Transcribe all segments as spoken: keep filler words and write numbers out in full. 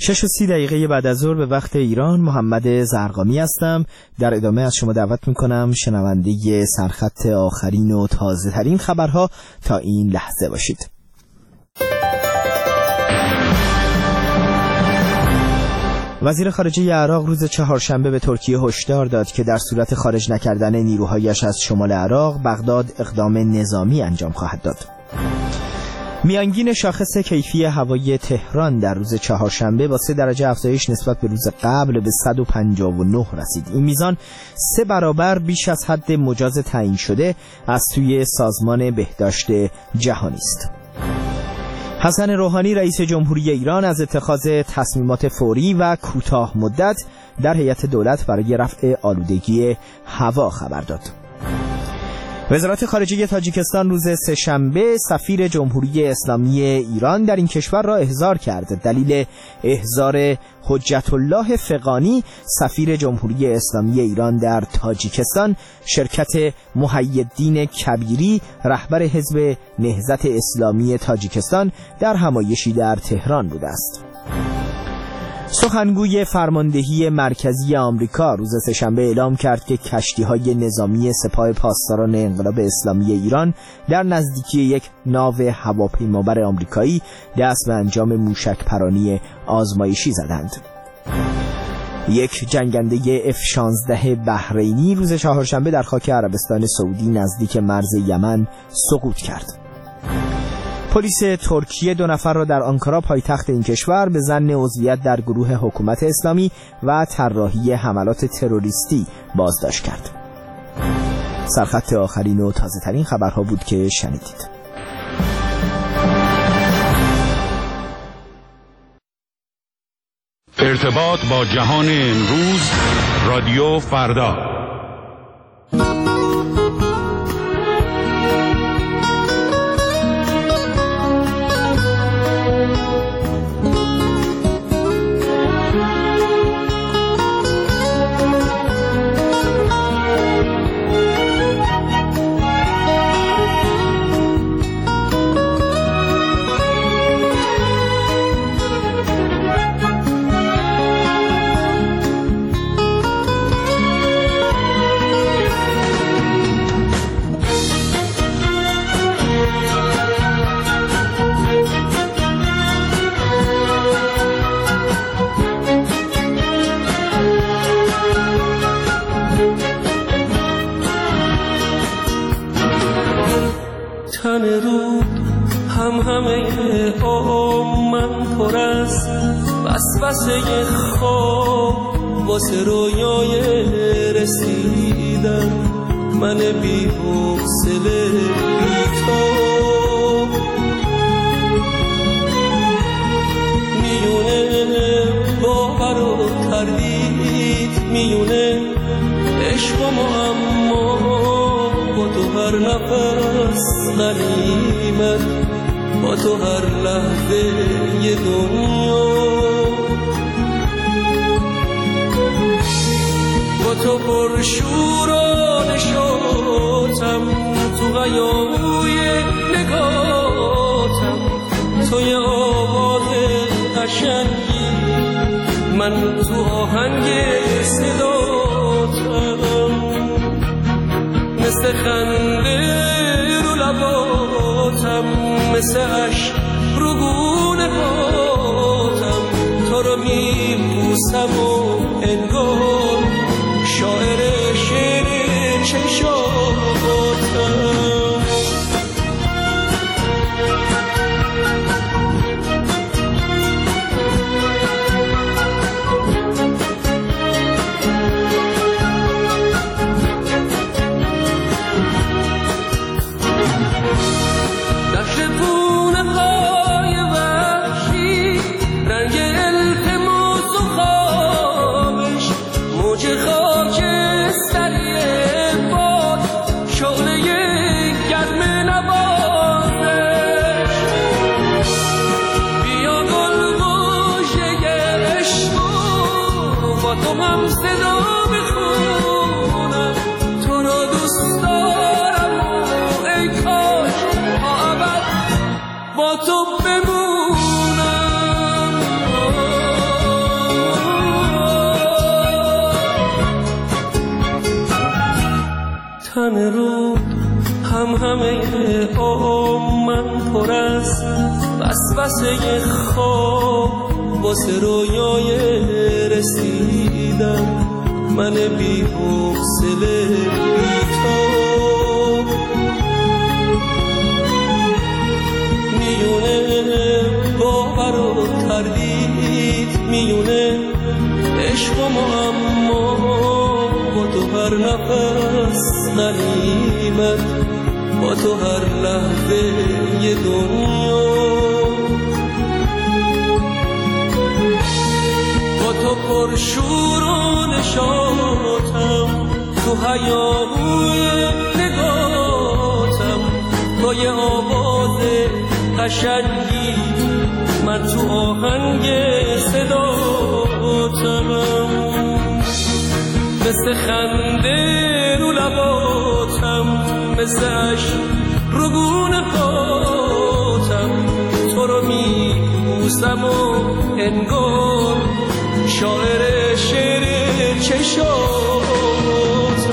شش و سی دقیقه بعد از ظهر به وقت ایران، محمد زرقامی هستم. در ادامه از شما دعوت میکنم شنونده سرخط آخرین و تازه ترین خبرها تا این لحظه باشید. وزیر خارجه عراق روز چهارشنبه به ترکیه هشدار داد که در صورت خارج نکردن نیروهایش از شمال عراق، بغداد اقدام نظامی انجام خواهد داد. میانگین شاخص کیفی هوایی تهران در روز چهارشنبه با سه درجه افزایش نسبت به روز قبل به صد و پنجاه و نه رسید. این میزان سه برابر بیش از حد مجاز تعیین شده از سوی سازمان بهداشت جهانی است. حسن روحانی رئیس جمهوری ایران از اتخاذ تصمیمات فوری و کوتاه مدت در هیئت دولت برای رفع آلودگی هوا خبر داد. وزارت خارجه تاجیکستان روز سه‌شنبه سفیر جمهوری اسلامی ایران در این کشور را احضار کرد. دلیل احضار حجت الله فغانی سفیر جمهوری اسلامی ایران در تاجیکستان شرکت محی الدین کبیری رهبر حزب نهضت اسلامی تاجیکستان در همایشی در تهران بوده است. سخنگوی فرماندهی مرکزی آمریکا روز سه‌شنبه اعلام کرد که کشتی‌های نظامی سپاه پاسداران انقلاب اسلامی ایران در نزدیکی یک ناو هواپیمابر آمریکایی دست به انجام موشک‌پرانی آزمایشی زدند. یک جنگنده اف شانزده بحرینی روز چهارشنبه در خاک عربستان سعودی نزدیک مرز یمن سقوط کرد. پلیس ترکیه دو نفر را در آنکارا پایتخت این کشور به ظن عضویت در گروه حکومت اسلامی و طراحی حملات تروریستی بازداشت کرد. سرخط آخرین و تازه ترین خبرها بود که شنیدید. ارتباط با جهان امروز، رادیو فردا. تن رود هم همه آم من پر از وسوسه خواب واسه رویای رسیدن من بی حوصله بی تو میونه باور و تردید میونه عشق و معما با تو هر نفس غنیمت با تو هر لحظه ی دنیا با تو پر شور و نشاطم تو غیابوی نگاتم توی آواز قشنگی من تو آهنگ صداتم مثل خنده رو لباتم مثل عشق رو گونه پاتم تو رو میبوسم و انگار شاعر شعر چشاتم با تو بمونم قفسه خواب واسه رویای رسیدن، من بی حوصله بی تو میونه باور و تردید، میونه عشق و معما با تو هر نفس غنیمت، با تو هر لحظه یه دنیا، با تو پرشور و نشاطم، تو هیاهوی نگاتم، تو یه آواز قشنگی، من تو آهنگ صداتم، مثل خنده رو لباتم، مثل عشق رو گونه هاتم، تو رو می بوسم و انگار شاعر شعر چشاتم.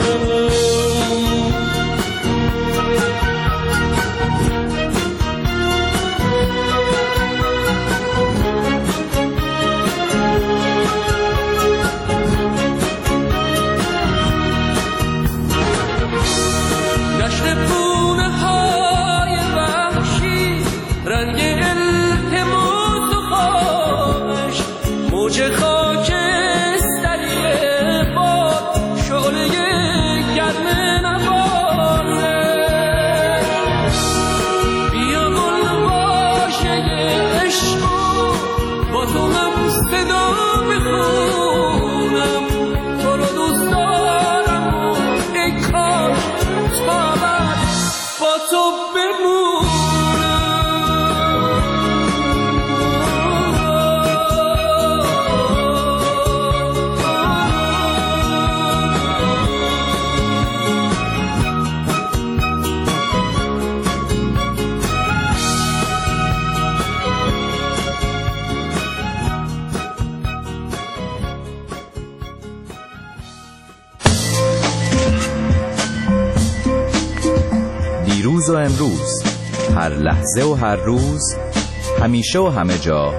دیروز و امروز، هر لحظه و هر روز، همیشه و همه جا،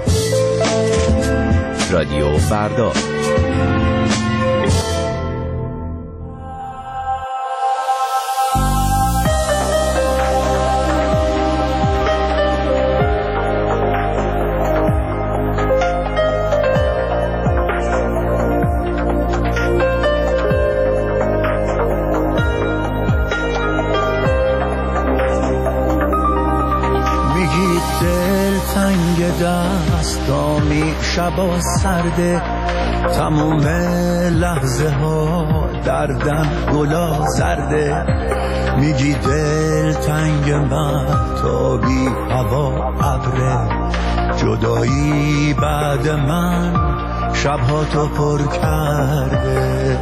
رادیو فردا. دستامی شبا سرده، تموم لحظه ها دردم گلا زرده، میگی دل تنگ من تا بی هوا ابره، جدایی بعد من شبها تو پر کرده.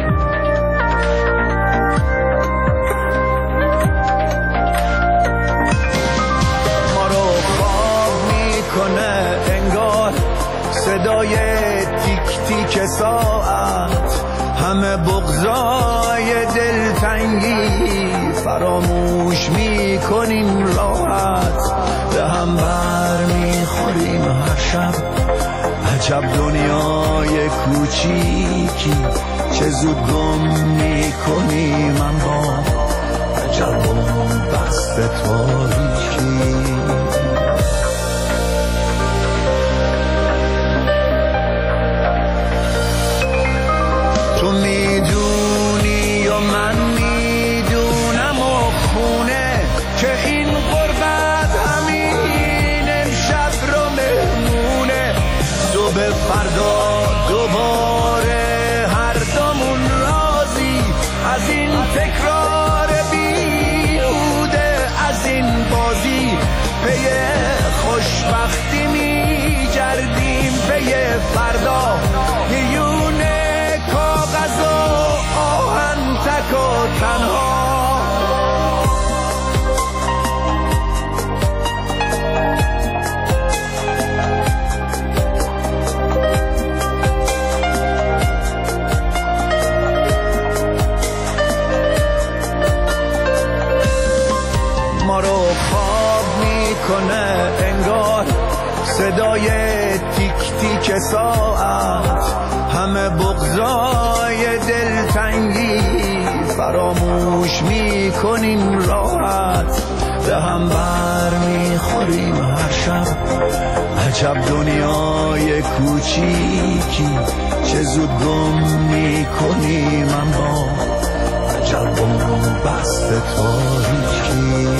صدای تیک تیک ساعت، همه بغضای دلتنگی فراموش میکنیم راحت، به هم بر میخوریم هر شب، عجب دنیای کوچیکی، چه زود گم میکنیم من با عجب بست تاریکی. تو میدونی و من میدونم و خونه که این غربت همین امشب رو مهمونه، صبح فردا دوباره هر دومون راضی از این تکرار بیهوده، از این بازی پی خوشبختی میگردیم، پی فردا میونه کاغذ و آهن تک و تنها. ما رو خواب میکنه انگار تیک تیک ساعت همه بغضای دلتنگی فراموش میکنیم راحت به هم بر میخوریم هر شب عجب دنیای کوچیکی چه زود گم میکنیم اما عجب بست تاریکی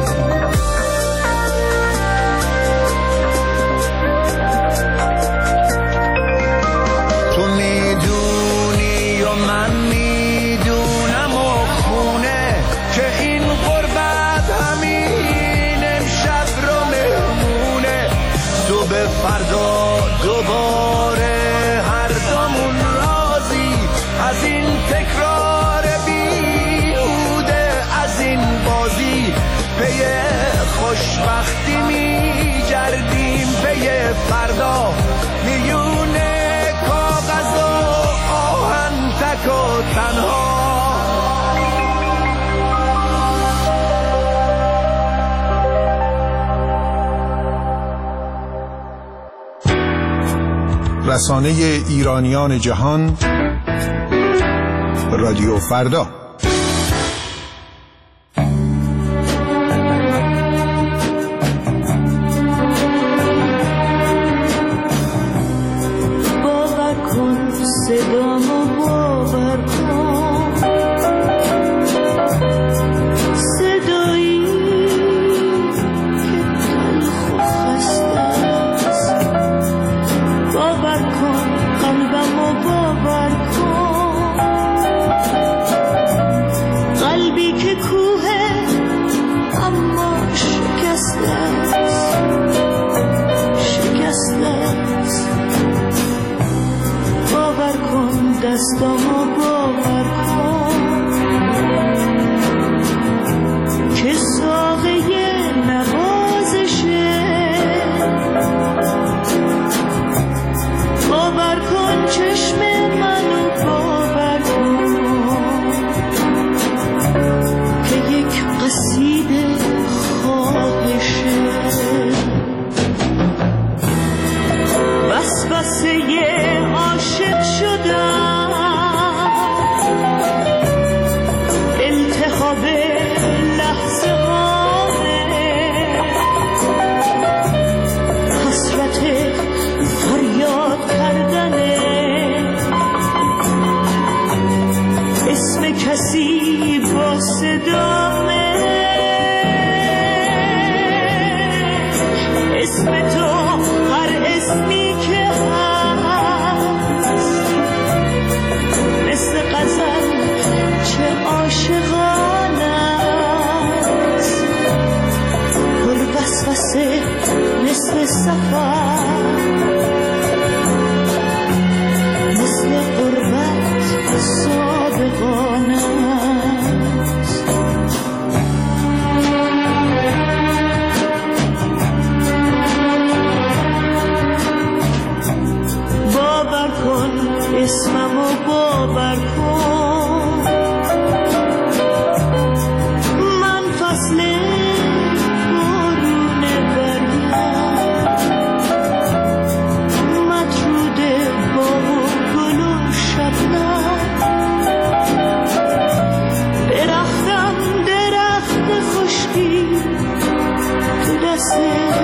تو میدونی و من میدونم و خونه که این غربت همین امشب رو مهمونه تو به فردا دوباره هر دومون راضی از این تکرار بیهوده از این بازی پی خوشبختی میگردیم پی فردا میونه کاغذ و آهن تک و تنها رسانه ایرانیان جهان رادیو فردا. باور کن صدامو باور کن صدایی که تلخ و خسته است باور کن قلبمو باور کن قلبی که کوه اما شکسته است شکسته است باور کن دستامو باور کن که ساقه نوازشه باور کن چشم منو باور کن که یک قصیده خواهشه وسوسه عاشق شدم التهاب لحظه هامه حسرت فریاد کردنه اسم کسی با صدامه اسم تو هر اسمی که هست مثل غزل چه عاشقانه است پر وسوسه مثل سفر مثل غربت صادقانه است باور کن اسممو باور کن من فصل بارون برگم مطرود باغ و گل و شبنم درختم درخت خشکی تو دست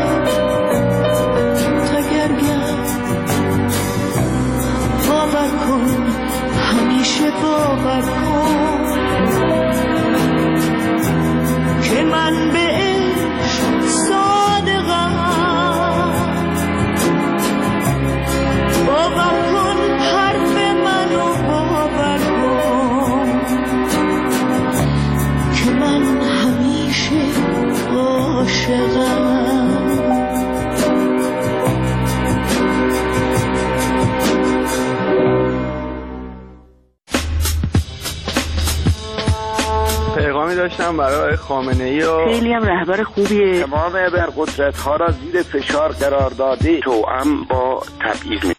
تگرگم باور کن همیشه باور کن که من به عشق صادقم باور کن حرف منو باور کن که من همیشه عاشقم پیغامی داشتم برای خامنه‌ای و خیلی هم رهبر خوبیه تمام ابرقدرت‌ها را زیر فشار قرار داده توأم با تبعیض